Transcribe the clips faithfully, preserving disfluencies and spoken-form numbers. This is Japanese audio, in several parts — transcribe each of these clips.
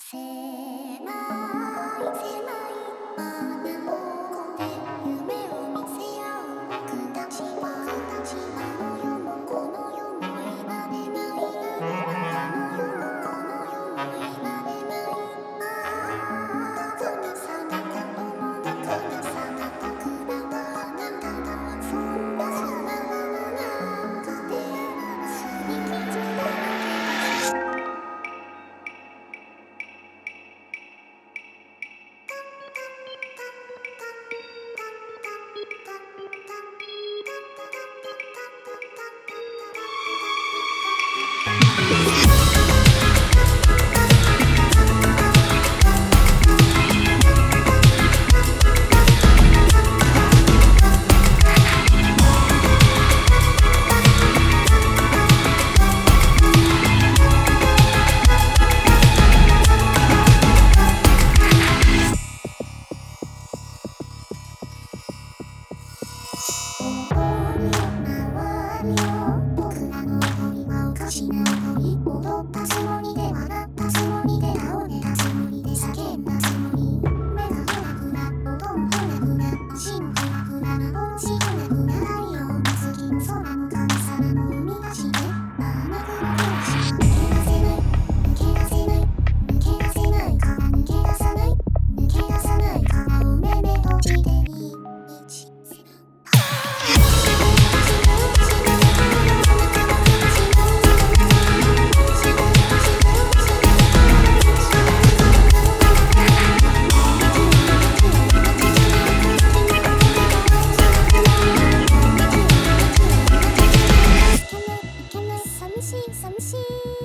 狭い狭い穴のこで夢を見せよう僕たちはあの世もこの世も今でないあの世もこの世も今でないああ神様子供の神様僕らはあなたのそんなそんな中で擦り傷だらけ踊ったつもりで笑ったつもりで倒れたつもりで叫んだつもり目がフラフラ音もフラフラ足もフラフラ幻フラフラ太陽も月も空も神様も生み出してあなたの手足は抜け出せない抜け出せない抜け出せないから抜け出さない抜け出さないからお目目閉じてにいち寂しい寂しい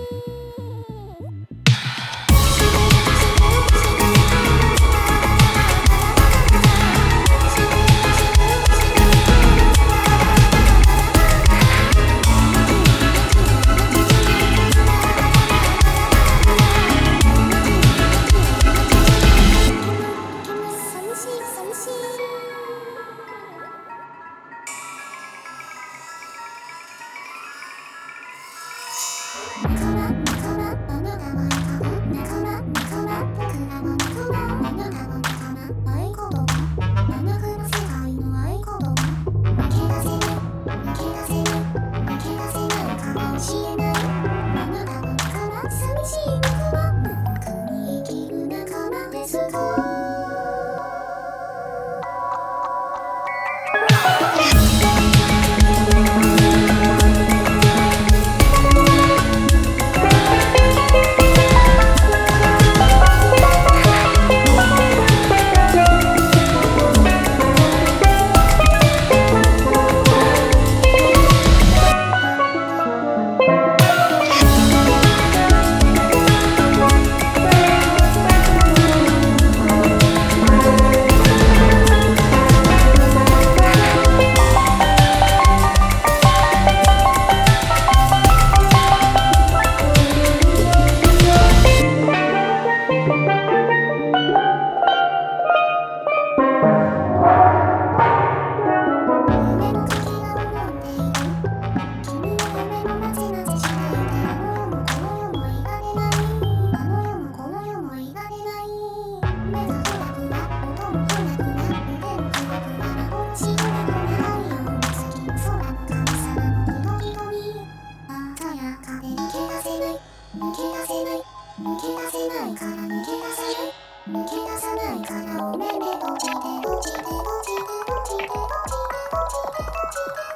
仲間仲間あなたは仲間仲間僕らは仲間あなたは仲間合言葉七分の世界の合言葉抜け出せない抜け出せない抜け出せないから教えないあなたは仲間寂しい仲間僕に生きる仲間ですか抜け出せない抜け出せないから抜け出さない抜け出さないからお目目閉じて閉じて閉じて閉じて閉じて閉じて閉じて